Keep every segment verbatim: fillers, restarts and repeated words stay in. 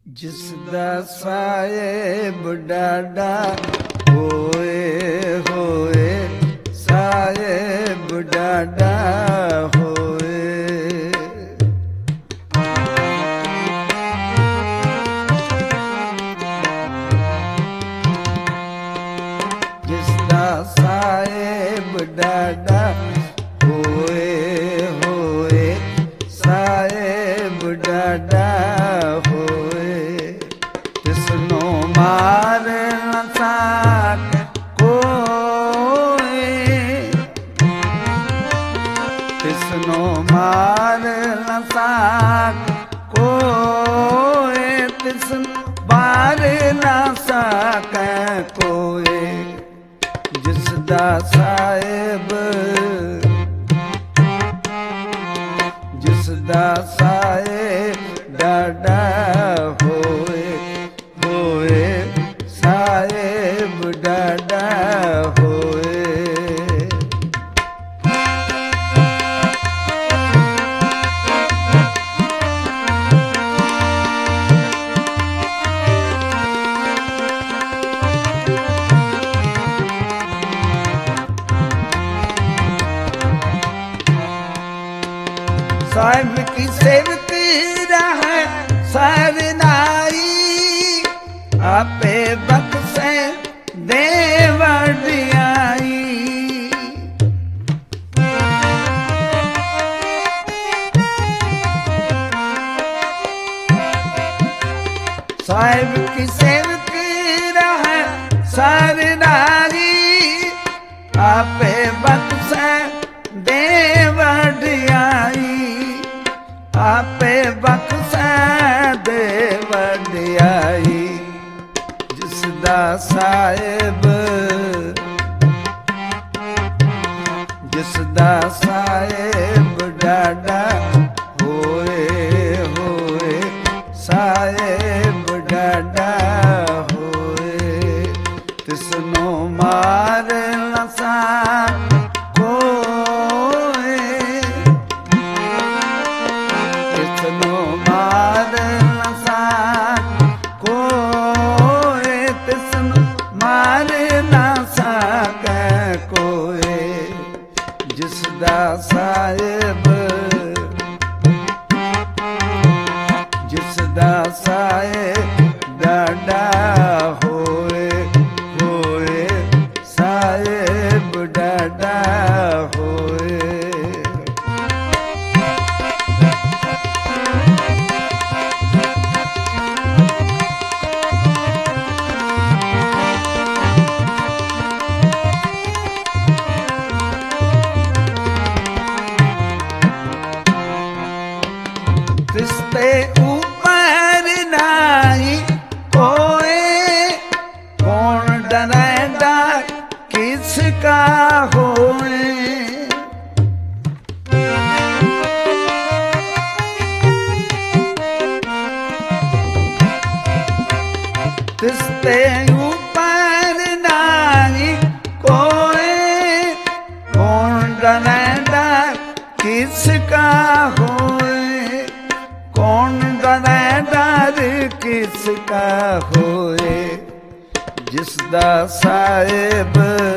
ਜਿਸਦਾ ਸਾਹਿਬ ਡਾਡਾ ਹੋਏ ਹੋਏ, ਸਾਹਿਬ ਡਾਡਾ ਹੋਏ। ਜਿਸਦਾ ਸਾਹਿਬ ਡਾਡਾ ਹੋਏ ਹੋਏ, ਸਾਹਿਬ ਡਾਡਾ ਹੋਏ। ਤਿਸਨੂੰ ਮਾਰ ਨਾ ਸਕੇ ਕੋਈ, ਤਿਸਨੂੰ ਮਾਰ ਨਾ ਸਕੇ ਕੋਈ, ਤਿਸਨੂੰ ਮਾਰ ਨਾ ਸਕੇ ਕੋਈ। ਜਿਸਦਾ ਸਾਹਿਬ, ਜਿਸਦਾ ਸਾਹਿਬ ਡਾਡਾ ਹੋਏ ਹੋਏ, ਸਾਹਿਬ ਡਾਡਾ ਹੋਏ। ਸਾਹਿਬ ਕੀ ਸੇਵਕ ਰਹਿ ਸਰਨਾਈ, ਆਪੇ ਬਖਸ਼ੇ ਦੇ ਵਡਿਆਈ। ਸਾਹਿਬ ਕੀ ਸੇਵਕ ਰਹਿ ਸਰਨਾਈ, ਆਪੇ ਬਖਸ਼ੇ ਦੇ ਵਡਿਆਈ। ਆਪੇ ਬਖਸ਼ੈ ਦੇ ਵਡਿਆਈ। ਜਿਸਦਾ ਸਾਹਿਬ, ਜਿਸਦਾ ਸਾਹਿਬ ਡਾਡਾ ਹੋਏ ਹੋਏ, ਸਾਹਿਬ ਡਾਡਾ ਹੋਏ। ਤਿਸਨੂੰ ਮਾਰ ਨਾ ਸਕੇ ਕੋਈ, ਤਿਸਨੂੰ ਮਾਰ ਨਾ ਸਕੇ ਕੋਈ, ਤਿਸਨੂੰ ਮਾਰ ਨਾ ਸਕੇ ਕੋਈ। ਜਿਸਦਾ ਸਾਹਿਬ, ਜਿਸਦਾ ਸਾਹਿਬ ਡਾਡਾ ਹੋਏ ਹੋਏ, ਸਾਹਿਬ ਡਾਡਾ ਹੋਏ। तिसते ऊपर नाई कोई, कौन डरेगा किसका होए। तिसते ऊपर नाई कोई, कौन डरेगा किसका होए। कौन डरे डर किसका होए। जिसदा साहिब,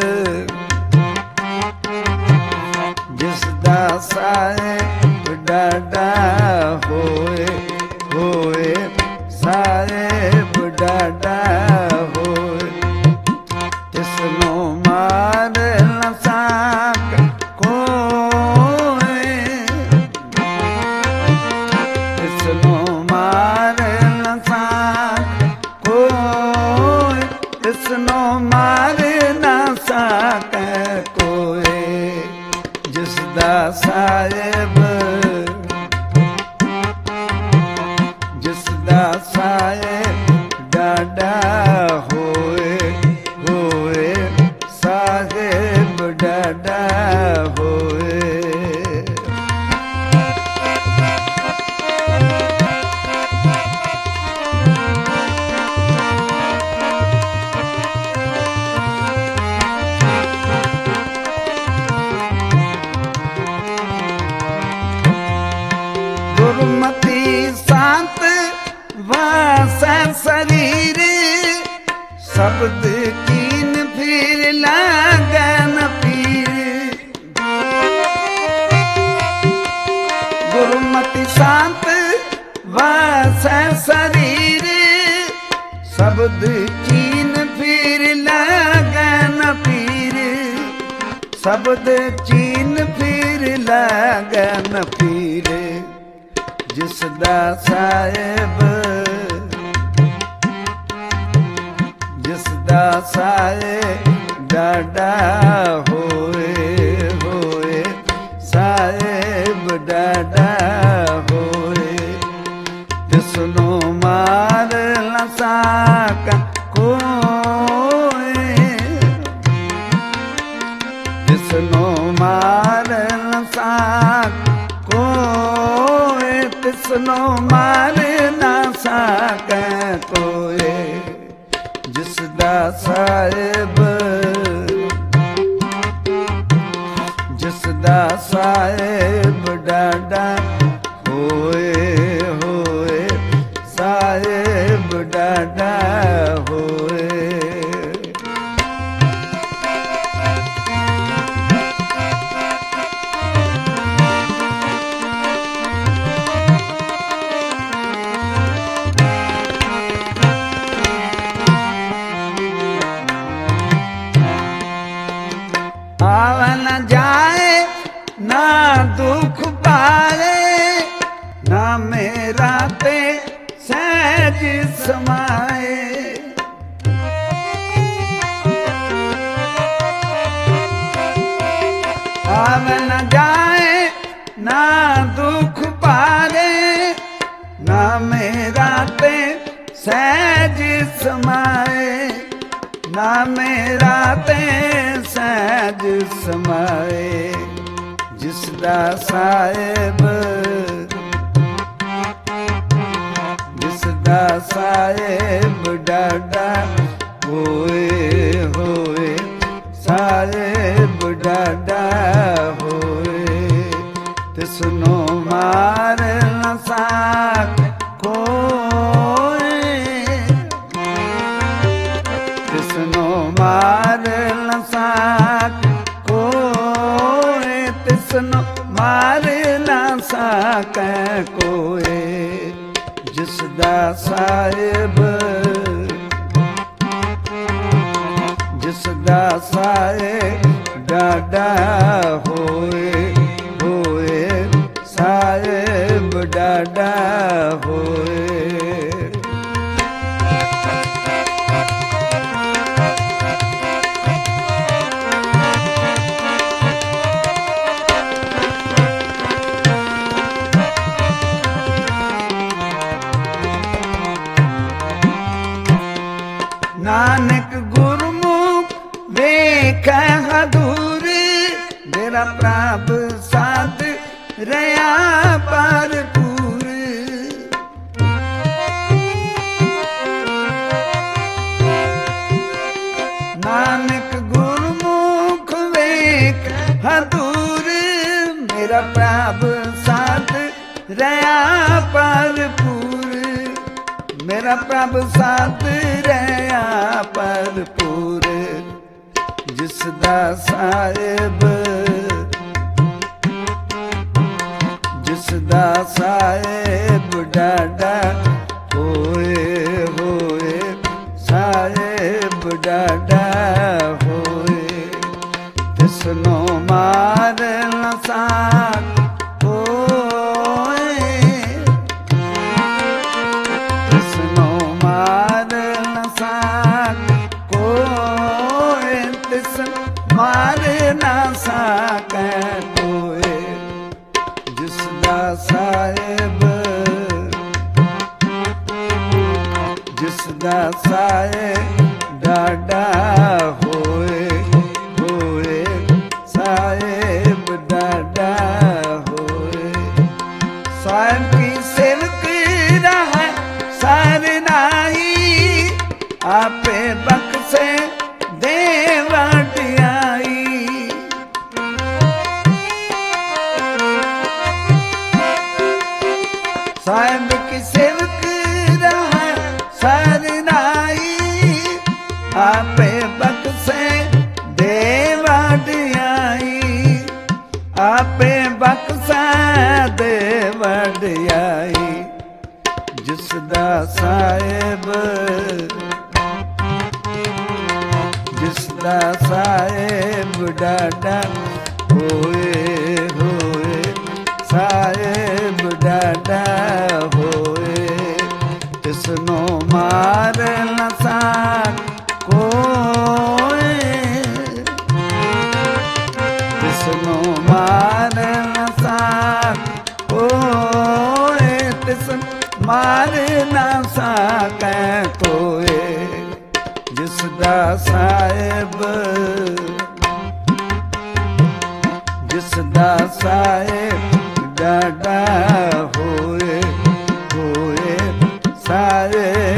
जिसदा साहिब डाडा होए होए, साहिब डाडा होए। तिसनों मार न सके कोई, तिसनों मार न सके कोई, तिसनों मार न सके कोई। जिसदा साहिब, जिसदा साहिब डाडा होए होए, साहिब डाडा होए। ਗੁਰਮਤਿ ਸੰਤ वासै शरीर शब्द कीन फिर लगन पीर गुरुमति शांत वासै शरीर शब्द कीन फिर लगन पीर शब्द चीन फिर लगन पीर जिसदा साहिब जिसदा साहिब डाडा होए होए साहिब डाडा होए जिसनो मार न सका कोई जिसनो मार न सका कोई तिसनो मार न सके कोई जिसदा साहिब जिसदा साहिब डाडा होए होए साहिब डाडा होए आव न जाए ना दुख पाए ना मेरा ते सहज समाए आव न जाए ना दुख पाए ना मेरा ते सहज समाए ना मेरा ते सहज समाए जिसदा साहिब जिसदा साहिब डाडा होए होए साहिब डाडा होए तिसनो मार न सके कोई तिसनो मार न सके कोई तिसनो मार न सके कोई जिसदा साहिब जिसदा साहिब डाडा होए होए साहिब डाडा होए नानक गुरमुख वेख हदूर मेरा प्रभ साध रया भरपूर नानक गुरमुख वेख हदूर मेरा प्रभ साध रया भरपूर मेरा प्रभ साध रया भरपूर जिसदा साहिब जिसदा साहिब डाडा होए होए साहिब डाडा होए तिसनो मार न सके मार ना सके कोई जिसदा साहिब जिसदा साहिब डाडा होए होए साहिब डाडा होए साहिब की सेवक रहा सार नाही आपे बख्शे देवटियाई साहिब की सेवक ਜਿਸ ਦਾ ਸਾਹਿਬ ਜਿਸ ਦਾ ਸਾਹਿਬ ਡਾਡਾ ਹੋਏ ਹੋਏ ਸਾਹਿਬ ਡਾਡਾ ਹੋਏ ਤਿਸ ਨੂੰ ਮਾਰ ਨਾ ਕੋਏ ਤਿਸ ਨੂੰ ਮਾਰ ਨਾ ਕੋਏ ਤਿਸ ਮਾਰ ਨਾ ਸਕੈ ਕੋਏ ਜਿਸ ਦਾ ਸਾਹਿਬ ਜਿਸ ਦਾ ਸਾਹਿਬ ਡਾਡਾ ਹੋਏ ਹੋਏ ਸਾਹਿਬ